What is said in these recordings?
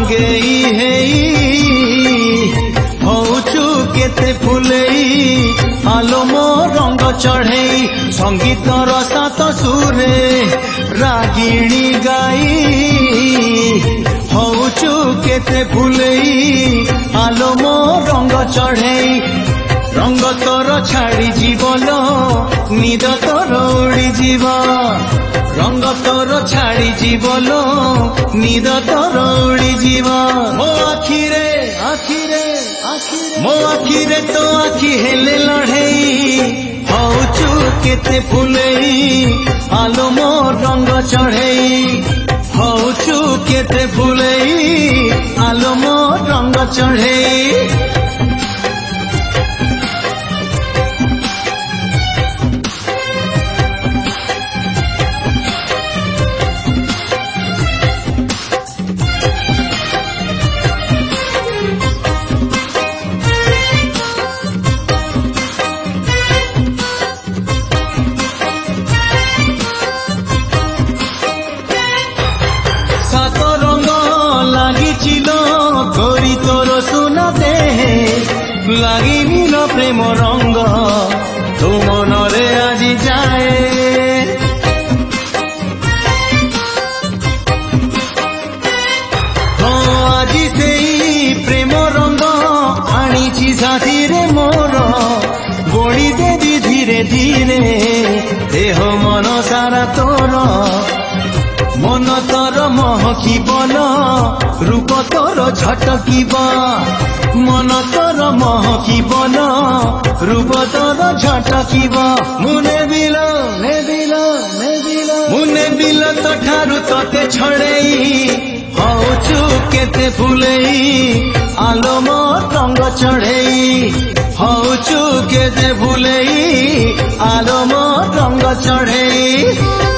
रंगेई हेई हौचु केते फुलेई आलो मो रंग चढ़ेई संगीतर सात सुरे रागिणी गाई हौचु केते फुलेई आलो मो रंग चढ़ेई रंग तोर छाड़ी जीवन निद तोर उड़ी जीव रंग तोर छाड़ी जीवन निद तोर उड़ी जीव मो आखिरे आखिरे मो आखिरे तो आखि हेले लड़ेई हौचु केते फुलेई आलो मो रंग चढ़ेई हौचु केते फुलेई आलो मो रंग चढ़ेई লাগি নীল প্রেম রঙ্গ তো মনরে আজি যায় আজি সেই প্রেম রঙ্গ আনিছি সাথীরে মোর বড়ি দেবি ধীরে ধীরে দেহ মন সারা তোর मन तोर महकिबन रूप तोर झटकिब मन तोर महकिबन रूप तोर झटकिब मुने बिल मुने बिल तो ठारू तोते छड़ेई हौचु केते फुलेई आलो मो रंग चढ़ेई हौचु केते फुलेई आलो मो रंग चढ़ेई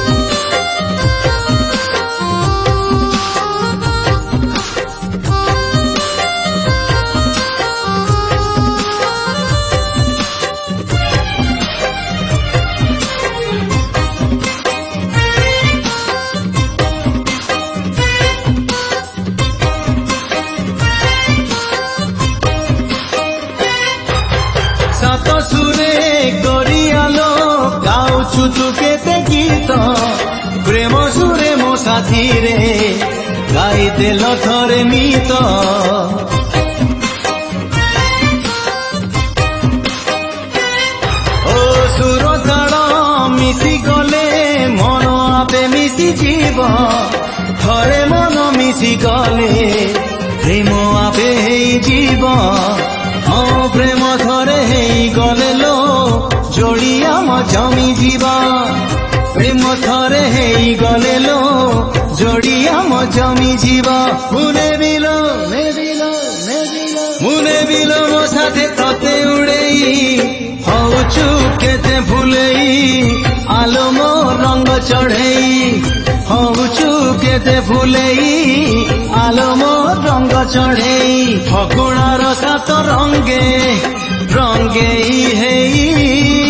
सात सुरे गरियालो गाउछु तु केते गीत प्रेम सुरे मो साथी रे गाई देल थरे मीत ओ सुर ताल मिसी गले मन आपे मिसी जीव थरे मन मिसी गले प्रेम आपे जीव मो प्रेम थरे हेई गले लो जोड़िया मो जमी जीवा प्रेम थरे हेई गले लो जोड़िया मो जमी जीवा मुने बिलो मो साथे तते उड़ेई हौचु केते फुलेई आलो मो रंग चढ़ेई हौचु केते फुलेई आलो मो रंग चढ़ेई फगुणार सात रंगे रंगेई हेई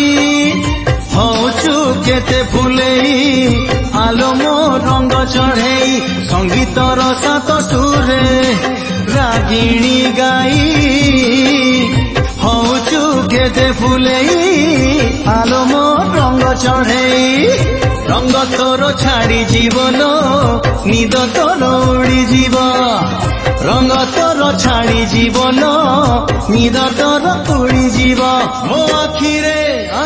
हौचु केते फुलेई आलो मो रंग चढ़ेई संगीतर सात सुरे रागिणी गाई हौचु केते फुलेई आलो मो रंग चढ़ेई रंग तोर छाड़ी जीवन निद तोर उड़ी जीव रंग तोर छाड़ी जीवन निद तोर उड़ी जीव मो आखिरे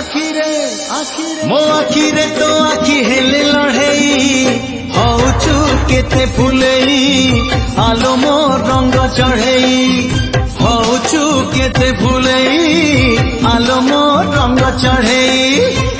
मो आखिरे तो आखि हेले लड़ेई हौचु केते फुलेई आलो मो रंग चढ़ेई हौचु केते फुलेई आलो मो रंग चढ़ेई।